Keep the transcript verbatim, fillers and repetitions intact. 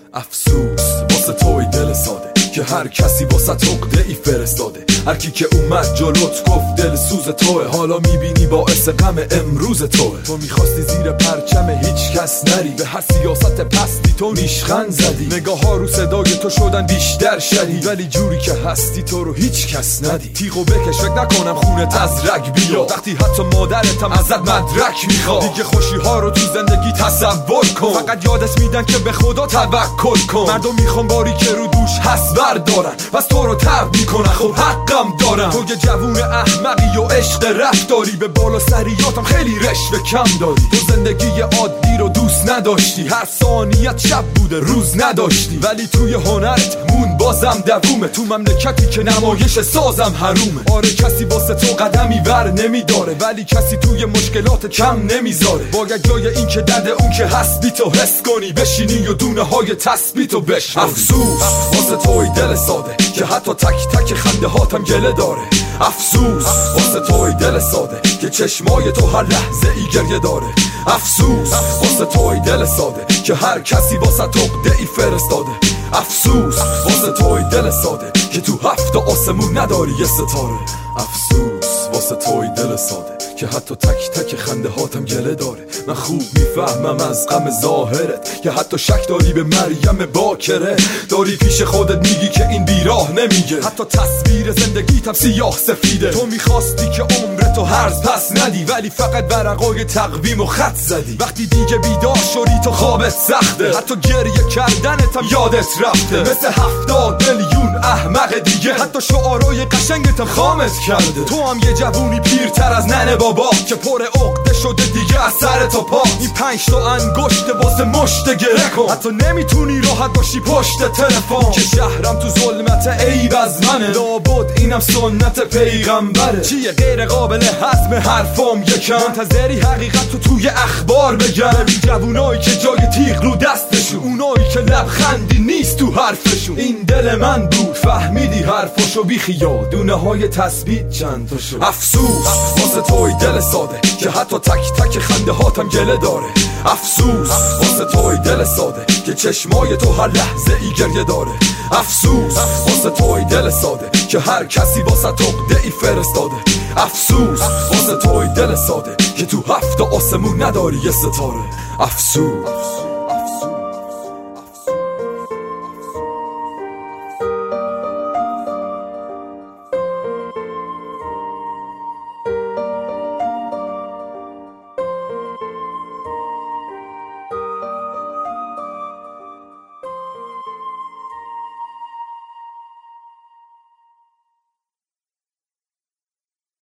افسوس واسه توی دل ساده که هر کسی واسه عقده ای فرستاده. هر کی که اومد جلوت گفت دل سوز توه، حالا میبینی باعث غم امروز توه. تو میخواستی زیر پرچم هیچ کس نری، به هر سیاست پستی تو نیشخند زدی. نگاه ها رو صدای تو شدن بیشتر شدید، ولی جوری که هستی تو رو هیچ کس ندید. تیغو بکش فکر نکنم خونت از رگ بیاد، وقتی حتی مادرتم ازت مدرک میخواد. دیگه خوشی ها رو تو زندگی تصور کن، فقط یادت میدن که به خدا توکل کن. مردم میخوان باری که رو دوش هست بردارن، پس تو رو تب میکنن، خب حقم دارم. تو یه جوون احمقی و عشق رفتاری، به بالا سریاتم خیلی رشوه کم داری. تو زندگی عادی رو دوست نداشتی، هر ثانیت شب بوده روز نداشتی، ولی توی هنرت مون بازم دوومه. تو مملکتی که نمایش سازم حرومه. آره کسی واسه تو قدمی بر نمیداره، ولی کسی توی مشکلات کم نمیذاره. باید جای این که درد اون که هست بی تو حس کنی، بشینی و دونه های تثبیتو بشنوی. افسوس واسه توی دل ساده که حتی تک تک خنده هاتم گله داره. افسوس واسه توی دل ساده که چشمای تو هر لحظه ای گریه داره. افسوس واسه توی دل ساده که هر کسی واسه عقده ای فرستاده. افسوس واسه توی دل ساده که تو هفت آسمون نداری یه ستاره. افسوس واسه توی دل ساده که حتی تک تک خنده هاتم گله داره. من خوب میفهمم از غم ظاهرت که حتی شک داری به مریم باکره. داری پیش خودت میگی که این بیراه نمیگه، حتی تصویر زندگیتم سیاه سفیده. تو میخواستی که عمرتو هرز پس ندی، ولی فقط ورقای تقویم و خط زدی. وقتی دیگه بیدار شدی تو خوابت سخته، حتی گریه کردنتم یادت رفته. مثل هفتاد میلیون احمق دیگه، حتی شعارای قشنگتم خامت کرده. تو هم یه جوونی پیرتر از ننه بابا که پر عقده شده دیگه از سر تا پا. این پنج تا انگشت واسه مشت گره کن، حتی نمیتونی راحت باشی پشت تلفن. که شهرم تو ظلمت عیب از منه، لابد اینم سنت پیغمبره. چیه غیر قابل هضم حرفام یکم، منتظری حقیقت تو توی اخبار بگم. ببین جوونایی که جای تیغ رو دستشون، اونایی که لبخندی نیست تو حرفشون. این دل من بود فهمیدی حرفاشو، بی خیال دونه های تثبیت چند تا شد. افسوس واسه توی دل ساده که حتی تک تک خنده هاتم گله داره. افسوس واسه توی دل ساده که چشمای تو هر لحظه ای گریه داره. افسوس واسه توی دل ساده که هر کسی واسه عقده ای فرستاده. افسوس واسه توی دل ساده که تو هفت آسمون نداری یه ستاره. افسوس.